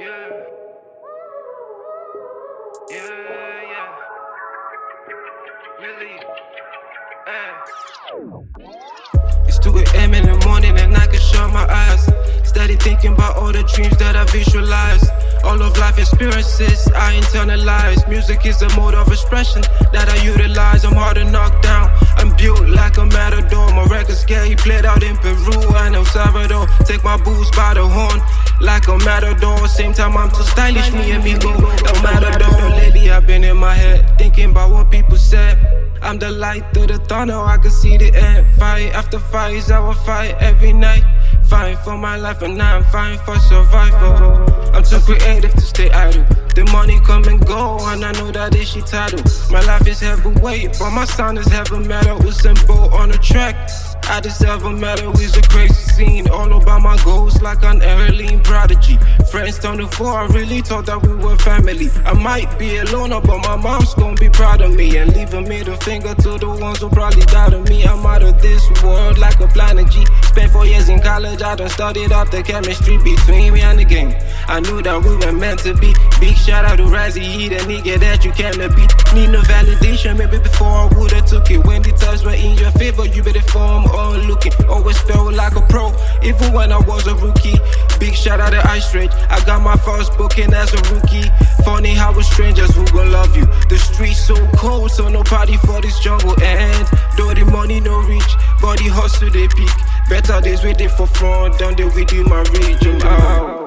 Yeah. Yeah. Millie. It's 2 a.m. in the morning and I can shut my eyes. Steady thinking about all the dreams that I visualize. All of life experiences I internalize. Music is a mode of expression that I utilize. I'm hard to knock down, I'm built like a matador. My records get he played out in Peru and El Salvador. Take my boots by the horn like a matador. Same time I'm too stylish, me and me go El Matador. Lately I've been in my head thinking about what people said. I'm the light through the tunnel, I can see the end. Fight after fight is our fight every night. Fighting for my life and now I'm fighting for survival. I'm too creative to stay idle. The money come and go and I know that is she title. My life is heavyweight but my sound is heavy metal. Usain Bolt on the track, I deserve a medal. It's a crazy scene, all about my goals like an heirloom prodigy. Friends turn to four, I really thought that we were family. I might be a loner but my mom's gonna be proud of me. And leave a middle finger to the ones who probably doubted me. I'm out of this world like a planet G. Spent 4 years in college, I done studied up the chemistry between me and the game. I knew that we were meant to be. Big shout out to Razzie, he the nigga that you can't beat. Need no validation, maybe before I would've took it. When the times were in your favor, you better form on looking. Always felt like a pro, even when I was a rookie. Big shout out to Ice Rage, I got my first booking as a rookie. Funny how with strangers who gon' love you. The streets so cold, so nobody for this jungle end. Though the money no reach, but the hustle they peak. Better days waiting for front, down they with you my reach. I'm out.